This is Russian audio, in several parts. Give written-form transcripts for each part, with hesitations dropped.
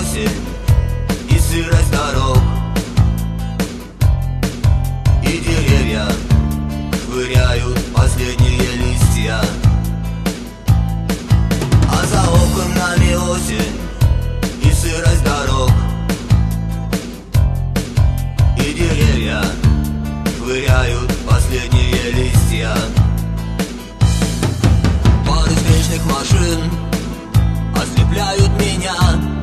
осень и сырость дорог, и деревья швыряют последние листья, а за окнами осень и сырость дорог, и деревья швыряют последние листья. Пары встречных машин ослепляют меня.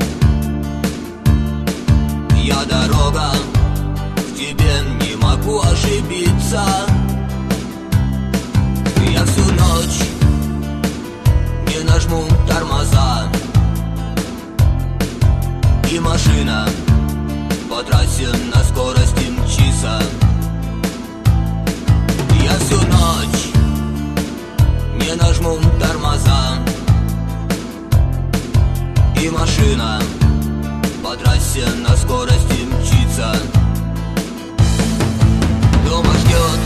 Я дорога, в тебе не могу ошибиться. Я всю ночь не нажму тормоза, и машина по трассе на скорости мчится. Я всю ночь не нажму тормоза, и машина по трассе на скорости мчится. Дома ждет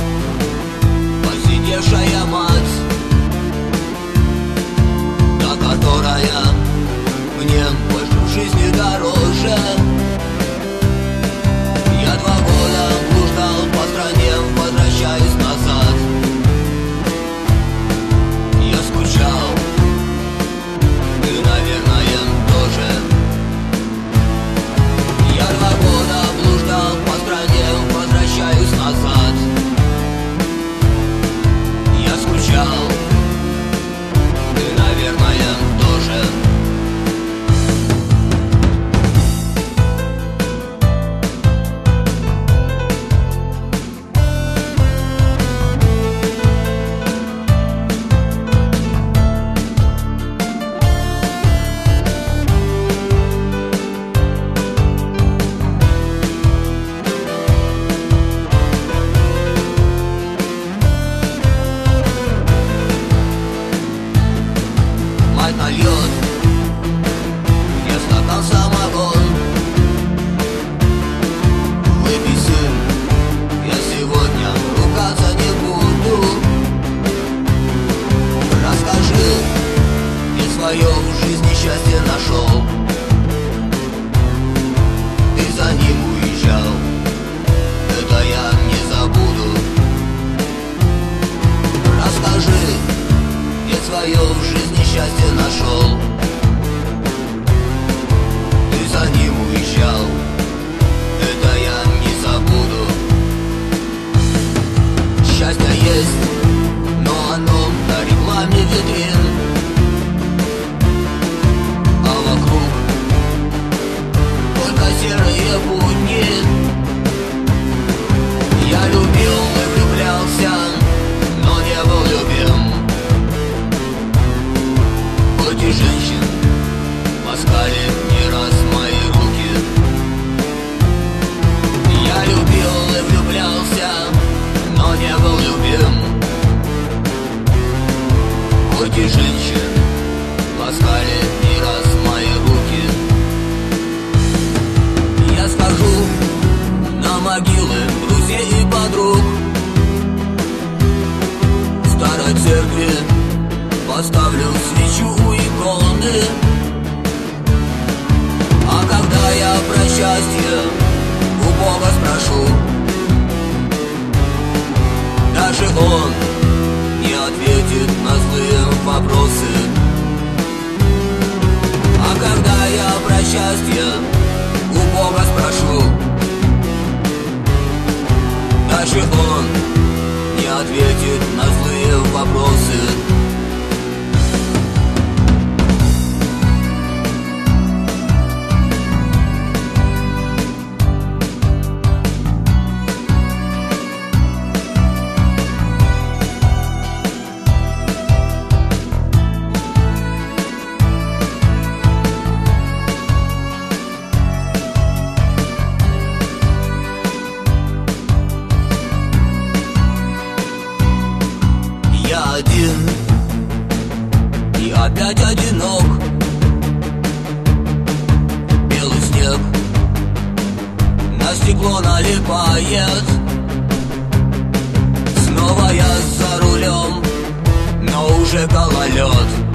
посидевшая мать, та, которая мне больше в жизни дороже. Я 2 года блуждал по стране, возвращаясь назад. Я скучал, ты, наверное, тоже. Я 2 года блуждал по стране, возвращаюсь назад. Я скучал, ты, наверное, тоже. Нальет мне стакан самогон. Выпей, сын, я сегодня ругаться не буду. Расскажи, где свое в жизни счастье нашел. Ты за ним уезжал, это я не забуду. Расскажи, где свое в жизни счастье нашел. Ты за ним уезжал, это я не забуду. Счастье есть, но оно на рекламе витрин, а вокруг только серые будни. Я любил и влюблялся, но не был любим. Хоть и женщин ласкали не раз мои руки. Я любил и влюблялся, но не был любим. Хоть и женщин ласкали не раз мои руки. Я схожу на могилы друзей и подруг, в старой церкви поставлю свечу у иконы. А когда я про счастье у Бога спрошу, даже Он не ответит на злые вопросы. А когда я про счастье у Бога спрошу, даже Он не ответит на злые вопросы. Один и опять одинок. Белый снег на стекло налипает. Снова я за рулем, но уже гололед.